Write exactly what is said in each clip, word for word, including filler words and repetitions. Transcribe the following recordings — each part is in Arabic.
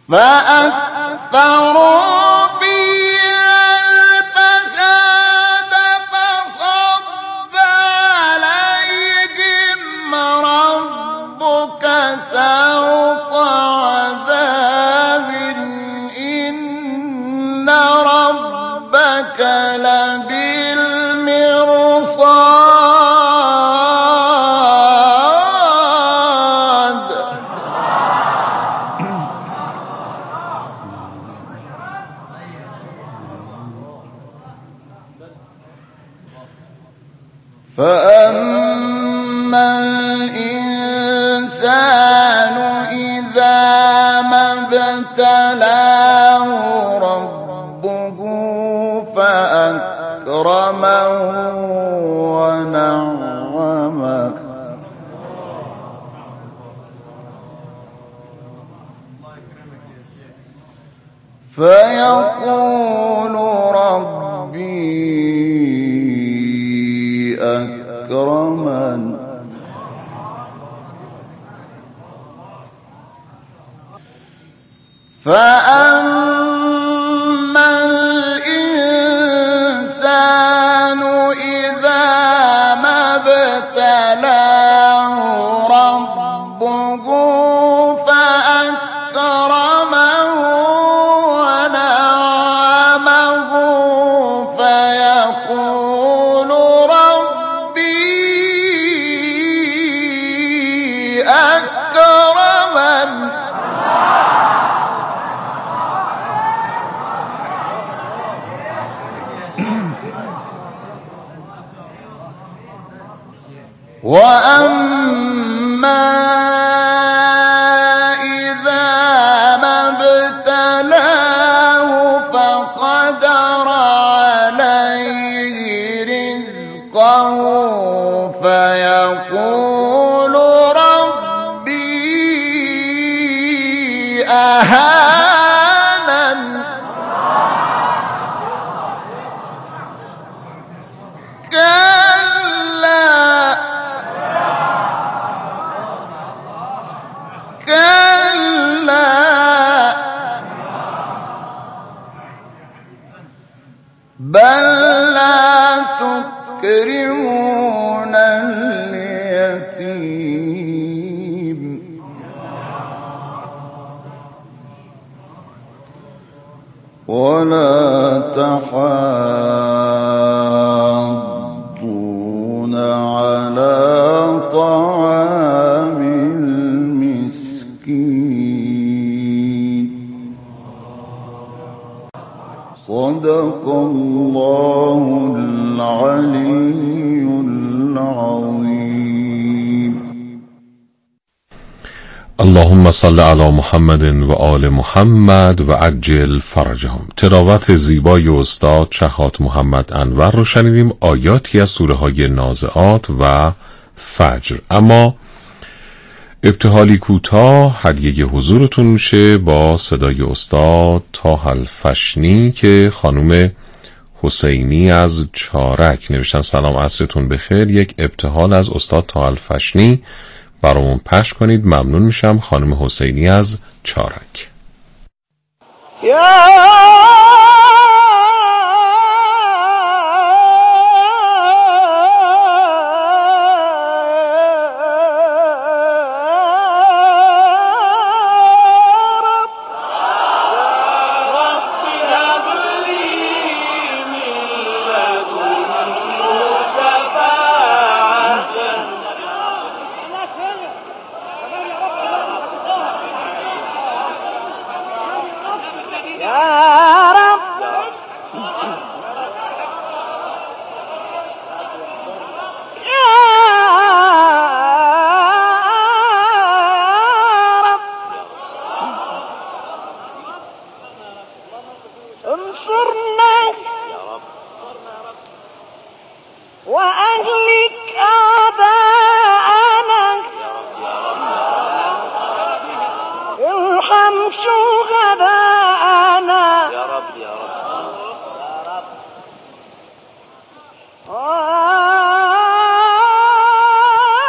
فأكثروا فيها الفساد فصب عليهم ربك سوط عذاب إن ربك لبالمرصاد. فأما الإنسان إذا ما ابتلاه ربه فأكرمه ونعمه فيقول ربي أكرمن فأما الإنسان إذا ما ابتلاه ربه فأكرمه ونعمه فيقول ربي أكرمن وأما إذا ما ابتلاه فقدر عليه رزقه فيقول ربي أهانن كلا كلا بل لا تكرمون اليتيم ولا تحاضون على طعام المسكين. صدق الله العلي العظيم. اللهم صل علی محمد و آل محمد و عجل فرجهم. تلاوت زیبای استاد شهات محمد انور رو شنیدیم. آیاتی از سوره های نازعات و فجر. اما ابتهالی کوتاه هدیه حضورتون میشه با صدای استاد طه الفشنی که خانم حسینی از چارک نوشتن. سلام عصرتون بخیر. یک ابتهال از استاد طه الفشنی برامون پخش کنید، ممنون میشم. خانم حسینی از چارک.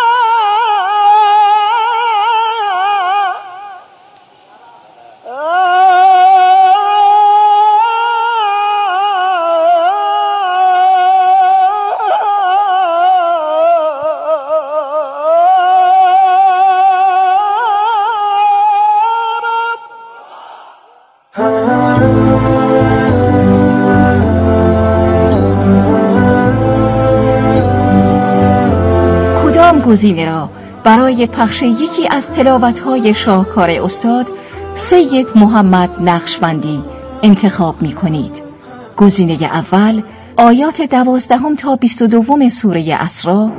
Oh کدام گزینه را برای پخش یکی از تلاوت‌های شاهکار استاد سید محمد نقشبندی انتخاب می‌کنید؟ گزینه اول آیات دوازدهم تا بیست و دوم سوره اسراء،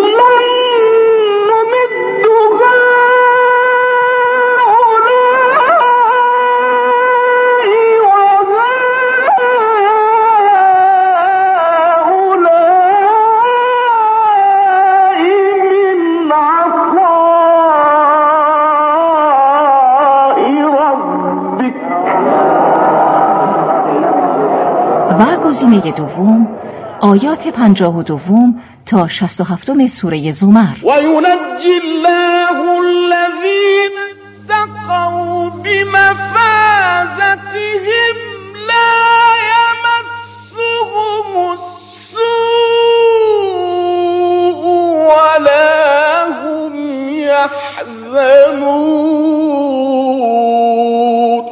و گزینه دوم آیات پنجاه و دوم تا شصت و هفتم سوره زمر. و ینجی الله الذین اتقوا بمفازتهم لا یمسهم السوء ولا هم یحزنون.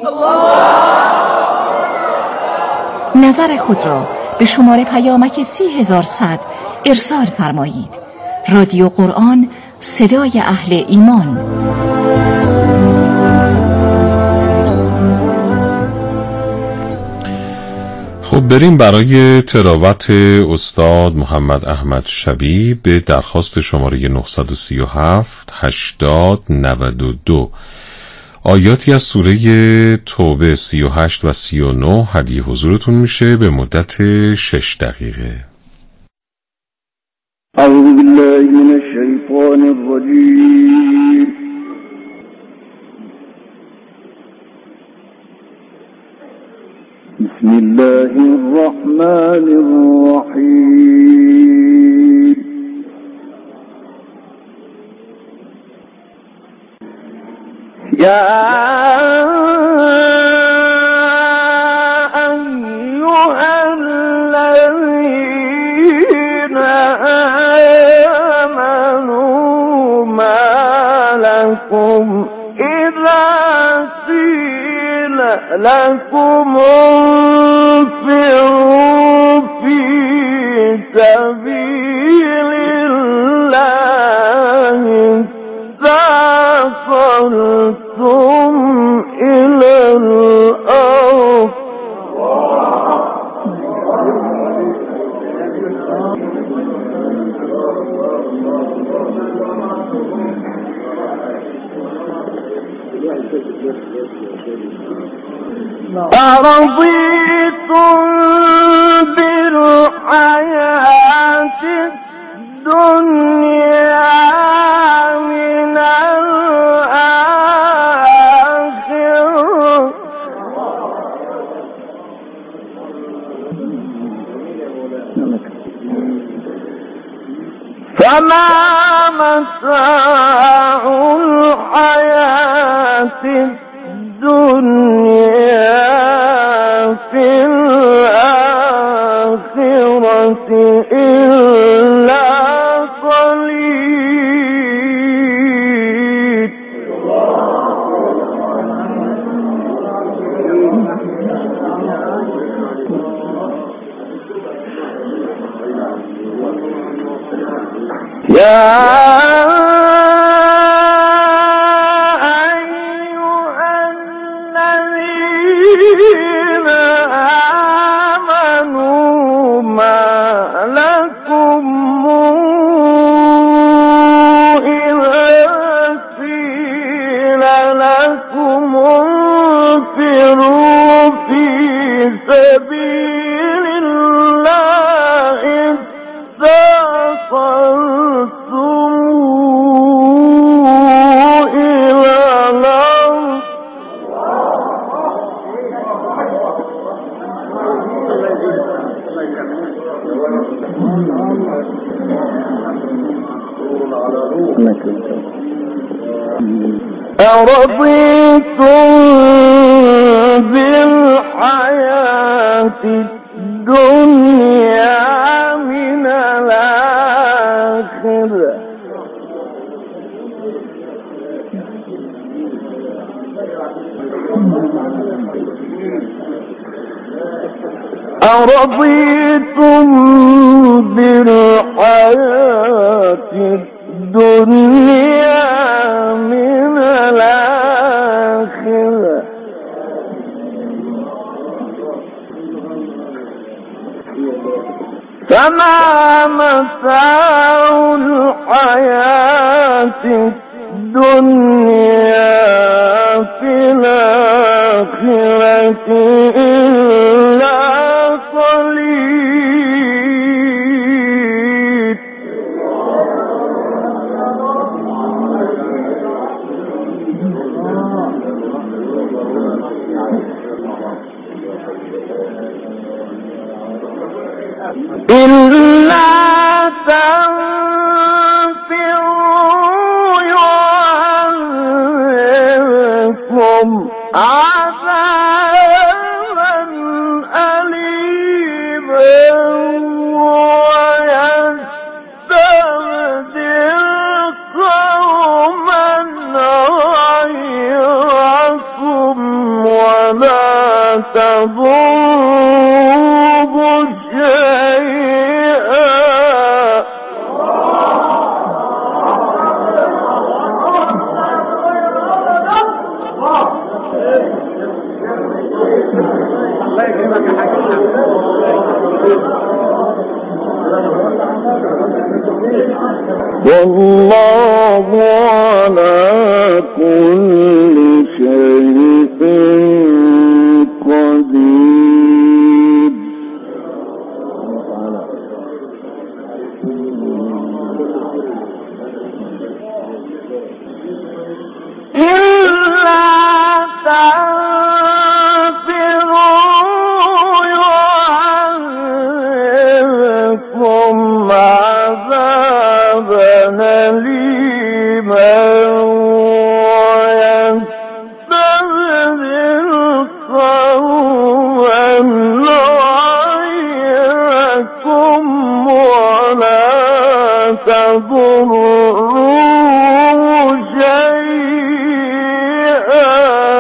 نظر خود را به شماره پیامک سی هزار صد ارسال فرمایید. رادیو قرآن، صدای اهل ایمان. خب بریم برای تلاوت استاد محمد احمد شبیب به درخواست شماره نهصد و سی و هفت هشتاد نود و دو. آیاتی از سوره توبه سی و هشت و سی و نه هدیه حضورتون میشه به مدت شش دقیقه. اعوذ بالله من الشیطان الرجیم. بسم الله الرحمن الرحیم. یا أيها الذين آمنوا ما لكم إذا قيل لكم انفروا في سبيل الله ثاقلتم إلى الأرض أرضيتم بالحياة الدنيا من الآخرة فما متاع الحياة الدنيا في الآخرة إلا قليل. يا أرضيتم بالحياة الدنيا من الآخرة أرضيتم بالحياة الدنيا من الآخرة فما متاع الحياة الدنيا في الآخرة إلا قليل إلا تنفروا يعذبكم عذابا أليما ويستبدل قوما غيركم ولا تضروه شيئا والله على كل شيء قدير. إلا تنفروا يعذبكم عذابا أليما ويستبدل قوما غيركم ولا تضروه شيئا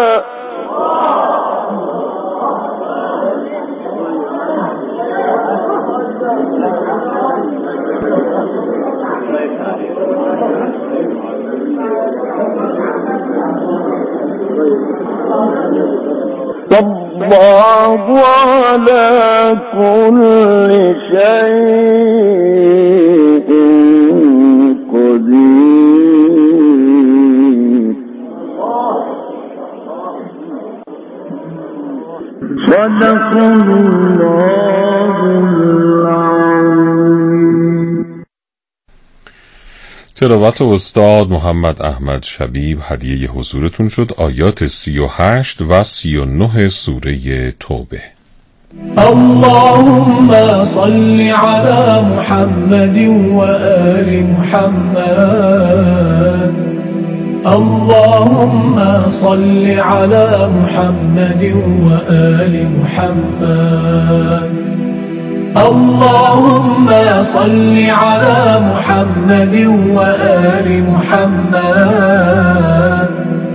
والله على كل شيء قدير. صدق الله العظيم. تلاوت استاد محمد احمد شبیب هدیه حضورتون شد. آیات سی و هشت و سی و نه سوره توبه. اللهم صل على محمد وآل محمد. اللهم صل على محمد وآل محمد. اللهم صل على محمد وآل محمد.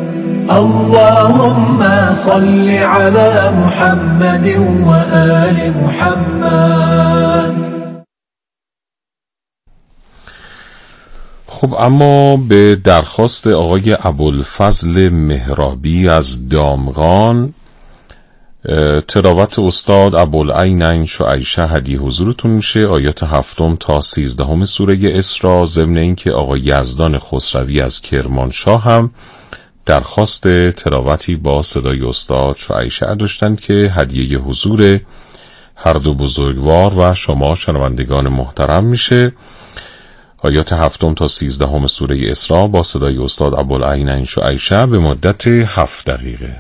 اللهم صل على محمد وآل محمد. خب اما به درخواست آقای ابوالفضل مهرابی از دامغان، تلاوت استاد ابوالعینین شعیشه هدیه حضورتون میشه. آیات هفتم تا سیزدهم سوره اسراء، ضمن اینکه آقای یزدان خسروی از کرمانشاه هم درخواست تلاوتی با صدای استاد شعیشه داشتند که هدیه حضور هر دو بزرگوار و شما شنوندگان محترم میشه. آیات هفتم تا سیزدهم سوره اسراء با صدای استاد ابوالعینین شعیشه به مدت هفت دقیقه.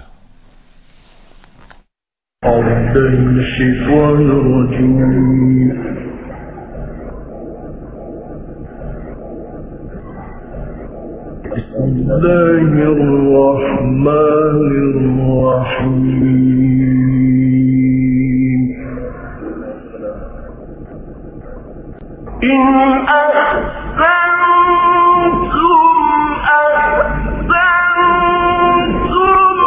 بسم الله الرحمن الرحيم. إن أحسنتم أحسنتم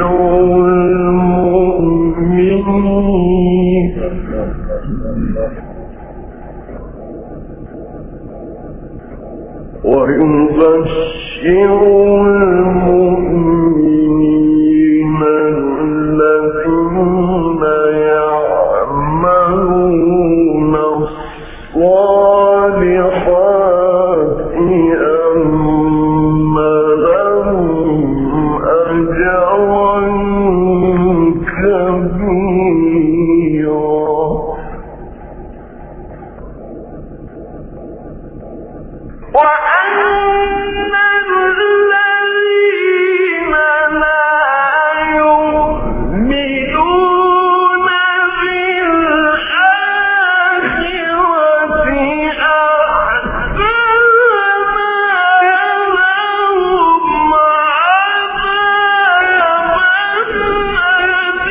المؤمنين ويبشر المؤمنين الذين يعملون الصالحات أن لهم أجرا كبيرا وأن الذين لا يؤمنون بالآخرة أعتدنا لهم عذابا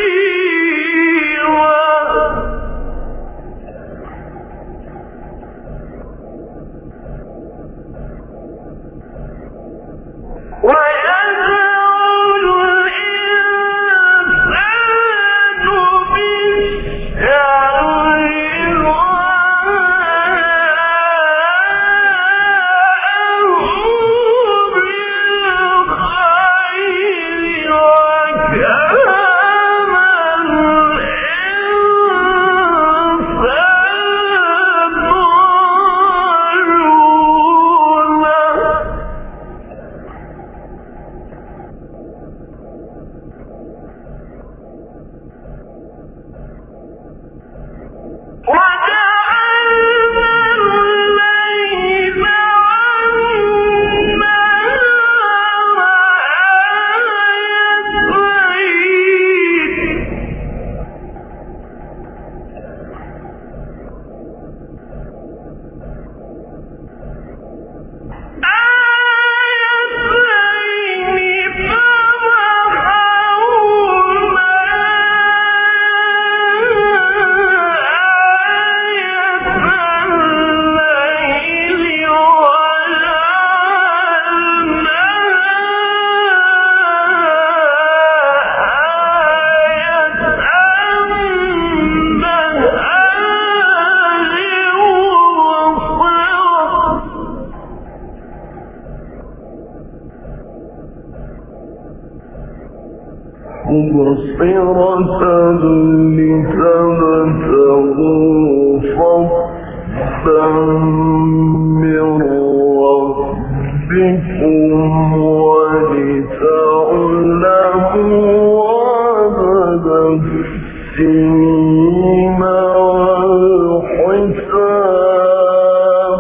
أليما ويدعو الإنسان بالشر دعاءه بالخير وكان الإنسان ضلولا وجعلنا الليل والنهار آيتين مبصرة لتبتغوا فضلا من ربكم ولتعلموا عدد السنين والحساب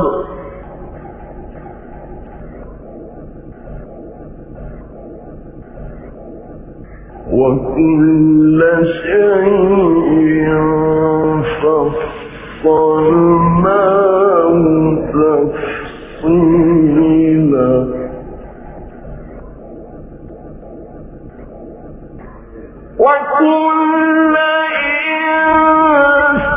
وكل شيء فصلناه تفصيلا وكل إنسان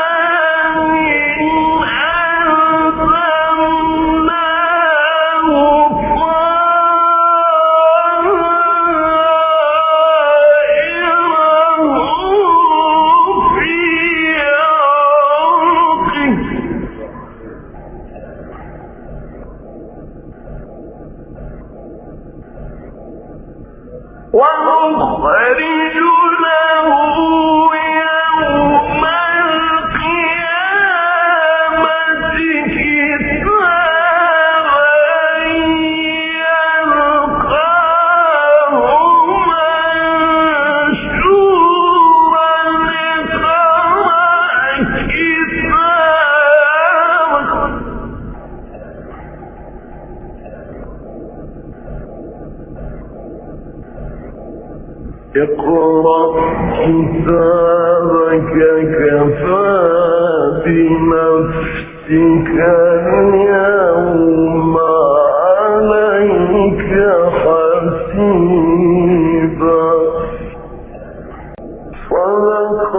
ونخرج له يوم القيامة كتابا يلقاه منشورا اقرأ كتابك اقرأ كتابك كفى بنفسك اليوم عليك حسيبا صدق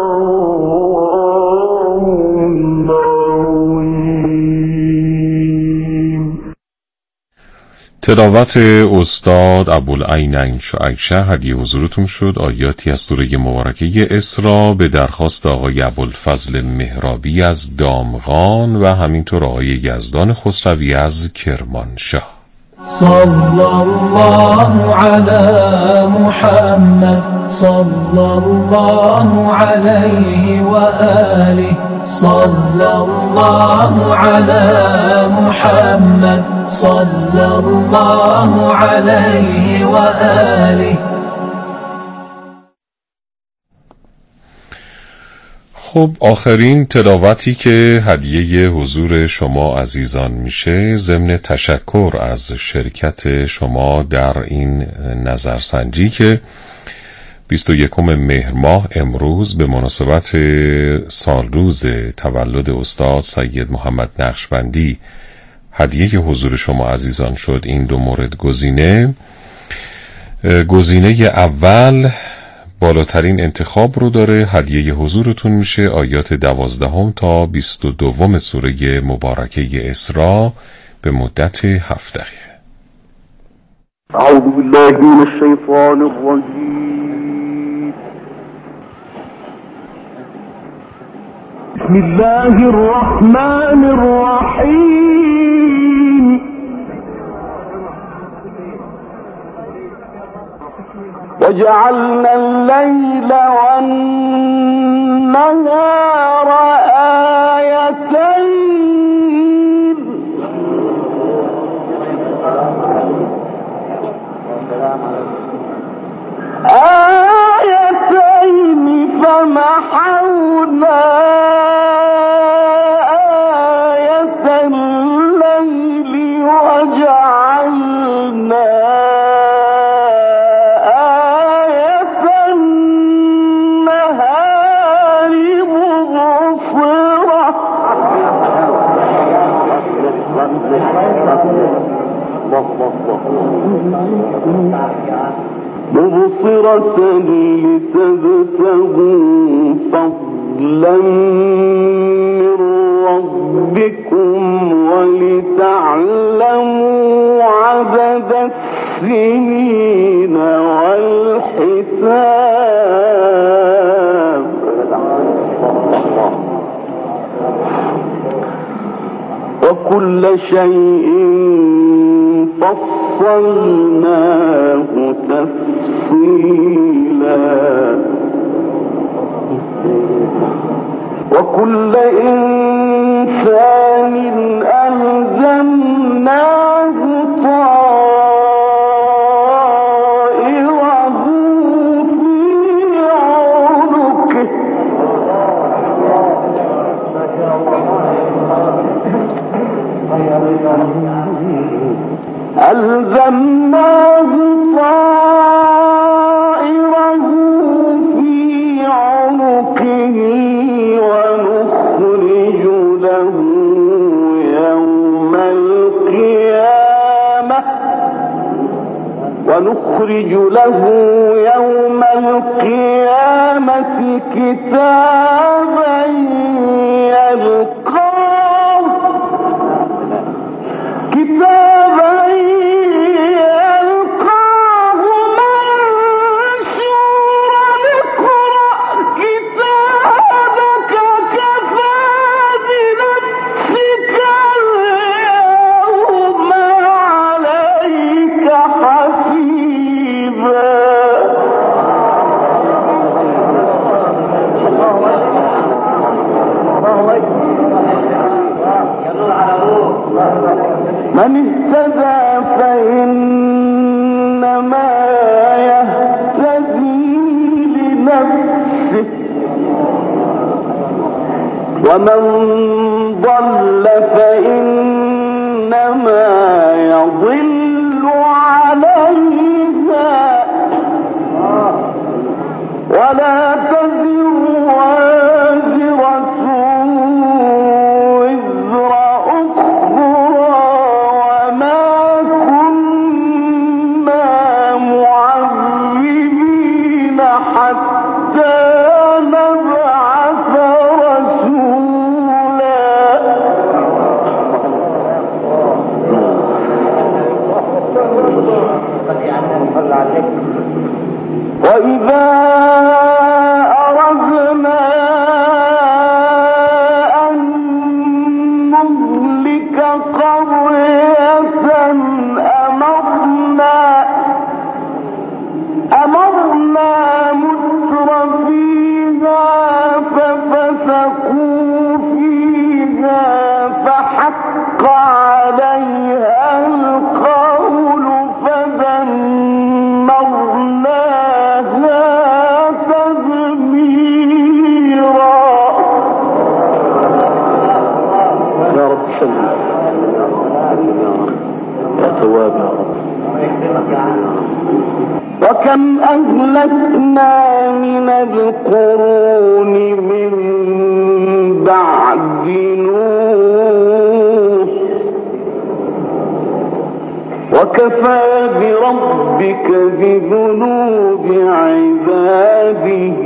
الله العظيم. تلاوت استاد ابوالعینین شعیشه هدیه حضورتون شد. آیاتی از سوره مبارکه اسراء به درخواست آقای ابوالفضل مهرابی از دامغان و همینطور آقای یزدان خسروی از کرمانشاه. صلى الله على محمد صلى الله عليه وآله صلى الله على محمد صلى الله عليه وآله. خب آخرین تلاوتی که هدیه حضور شما عزیزان میشه، ضمن تشکر از شرکت شما در این نظرسنجی که بیست و یکم مهر ماه امروز به مناسبت سالروز تولد استاد سید محمد نقشبندی هدیه حضور شما عزیزان شد. این دو مورد گزینه گزینه اول بالاترین انتخاب رو داره. هدیه حضورتون میشه آیات دوازدهم تا بیست و دوم سوره مبارکه اسراء به مدت هفت دقیقه. اعوذ بالله من الشیطان الرجیم. بسم الله الرحمن الرحیم. وجعلنا الليل والنهار آيتين آيتين فمحونا آية الليل وجعلنا مبصرة لتبتغوا فضلا من ربكم ولتعلموا عدد السنين والحساب وكل شيء فصلناه تفصيلا وكل إنسان ألزمناه طائره في عنقه ألزمناه طائره في عنقه ونخرج له يوم القيامة ونخرج له يوم القيامة كتابا يلقاه كتابا يلقاه منشورا اقرأ كتابك كفى بنفسك اليوم عليك حسيبا. من اهتدى فإنما يهتدي لنفسه ومن ضل فإنما يضل عليها ولا تزر وازرة وزر أخرى وما كنا معذبين حتى نبعث رسولا. وسلم يا تواب يا رب. وكم أهلكنا من القرون من بعد نوح وكفى بربك بذنوب عباده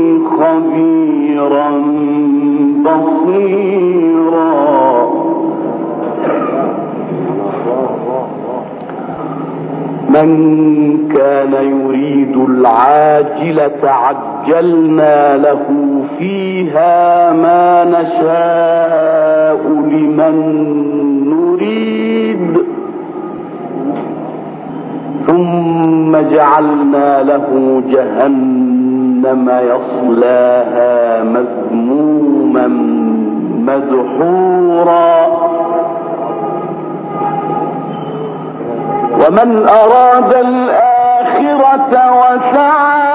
خبيرا بصيرا. من كان يريد العاجلة عجلنا له فيها ما نشاء لمن نريد ثم جعلنا له جهنم يصلاها مذموما مدحورا. ومن أراد الآخرة وسعى